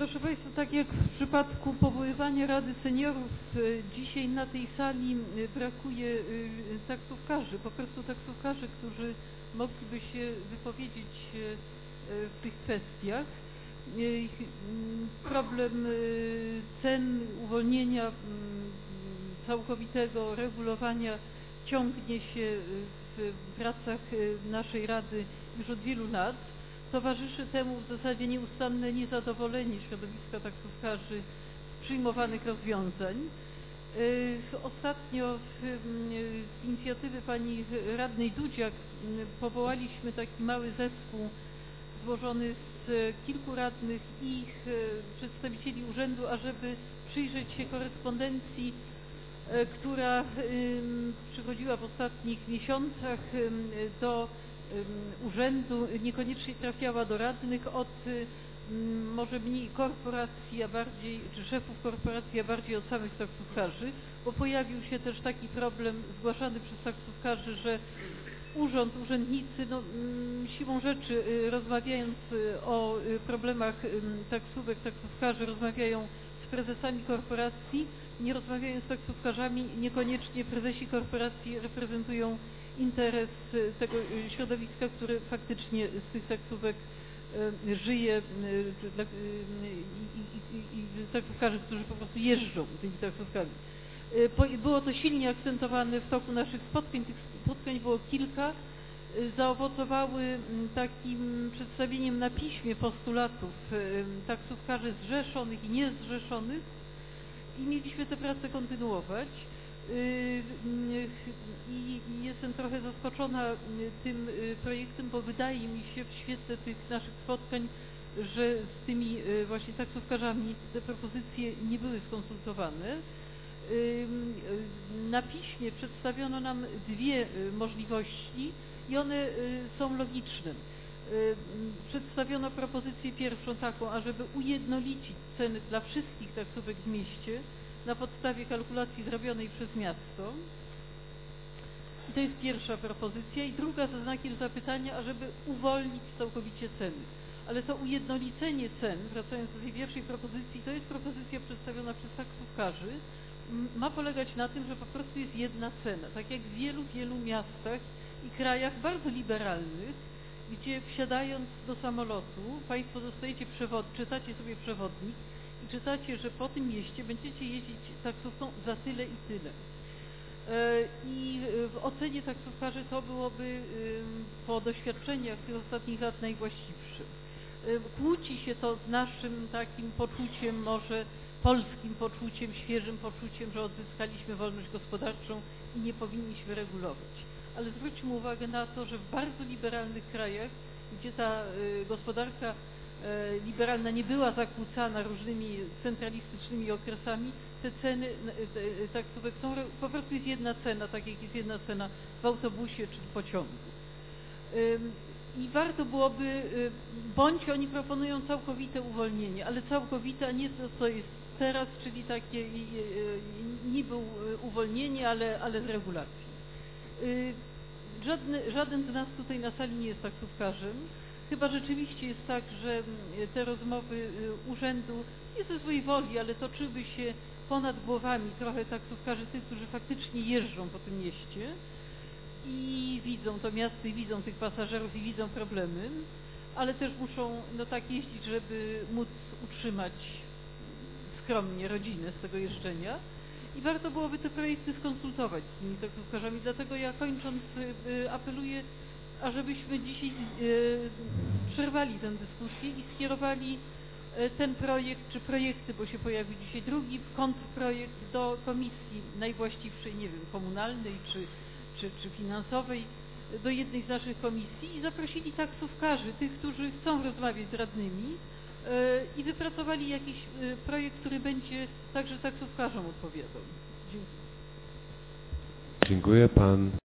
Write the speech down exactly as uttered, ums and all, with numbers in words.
Proszę Państwa, tak jak w przypadku powoływania Rady Seniorów, dzisiaj na tej sali brakuje taksówkarzy, po prostu taksówkarzy, którzy mogliby się wypowiedzieć w tych kwestiach. Problem cen, uwolnienia całkowitego regulowania ciągnie się w pracach naszej Rady już od wielu lat. Towarzyszy temu w zasadzie nieustanne niezadowolenie środowiska taksówkarzy z przyjmowanych rozwiązań. Ostatnio z inicjatywy pani radnej Dudziak powołaliśmy taki mały zespół złożony z kilku radnych i ich przedstawicieli urzędu, ażeby przyjrzeć się korespondencji, która przychodziła w ostatnich miesiącach do urzędu, niekoniecznie trafiała do radnych, od może mniej korporacji, a bardziej, czy szefów korporacji, a bardziej od samych taksówkarzy, bo pojawił się też taki problem zgłaszany przez taksówkarzy, że urząd, urzędnicy, no, siłą rzeczy, rozmawiając o problemach taksówek, taksówkarzy, rozmawiają z prezesami korporacji, nie rozmawiają z taksówkarzami, niekoniecznie prezesi korporacji reprezentują interes tego środowiska, które faktycznie z tych taksówek żyje i, i, i taksówkarzy, którzy po prostu jeżdżą tymi taksówkami. Było to silnie akcentowane w toku naszych spotkań, tych spotkań było kilka, zaowocowały takim przedstawieniem na piśmie postulatów taksówkarzy zrzeszonych i niezrzeszonych i mieliśmy tę pracę kontynuować. I jestem trochę zaskoczona tym projektem, bo wydaje mi się w świetle tych naszych spotkań, że z tymi właśnie taksówkarzami te propozycje nie były skonsultowane. Na piśmie przedstawiono nam dwie możliwości i one są logiczne. Przedstawiono propozycję pierwszą taką, ażeby ujednolicić ceny dla wszystkich taksówek w mieście na podstawie kalkulacji zrobionej przez miasto. I to jest pierwsza propozycja. I druga ze znakiem zapytania, ażeby uwolnić całkowicie ceny. Ale to ujednolicenie cen, wracając do tej pierwszej propozycji, to jest propozycja przedstawiona przez taksówkarzy, ma polegać na tym, że po prostu jest jedna cena. Tak jak w wielu, wielu miastach i krajach bardzo liberalnych, gdzie wsiadając do samolotu, Państwo dostajecie przewod, czytacie sobie przewodnik i czytacie, że po tym mieście będziecie jeździć taksówką za tyle i tyle. I w ocenie taksówkarzy to byłoby po doświadczeniach tych ostatnich lat najwłaściwsze. Kłóci się to z naszym takim poczuciem, może polskim poczuciem, świeżym poczuciem, że odzyskaliśmy wolność gospodarczą i nie powinniśmy regulować. Ale zwróćmy uwagę na to, że w bardzo liberalnych krajach, gdzie ta gospodarka liberalna nie była zakłócana różnymi centralistycznymi okresami, te ceny taksówek są, po prostu jest jedna cena, tak jak jest jedna cena w autobusie czy w pociągu. I warto byłoby, bądź oni proponują całkowite uwolnienie, ale całkowite, a nie to, co jest teraz, czyli takie niby uwolnienie, ale, ale z regulacji. Żadny, żaden z nas tutaj na sali nie jest taksówkarzem. Chyba rzeczywiście jest tak, że te rozmowy urzędu nie ze złej woli, ale toczyły się ponad głowami trochę taksówkarzy, tych, którzy faktycznie jeżdżą po tym mieście i widzą to miasto i widzą tych pasażerów i widzą problemy, ale też muszą no tak jeździć, żeby móc utrzymać skromnie rodzinę z tego jeżdżenia. I warto byłoby te projekty skonsultować z tymi taksówkarzami. Dlatego ja kończąc apeluję, ażebyśmy dzisiaj przerwali tę dyskusję i skierowali ten projekt, czy projekty, bo się pojawił dzisiaj drugi kontrprojekt do komisji najwłaściwszej, nie wiem, komunalnej czy, czy, czy finansowej, do jednej z naszych komisji i zaprosili taksówkarzy, tych, którzy chcą rozmawiać z radnymi i wypracowali jakiś projekt, który będzie także taksówkarzom odpowiadał. Dziękuję. Dziękuję. Pan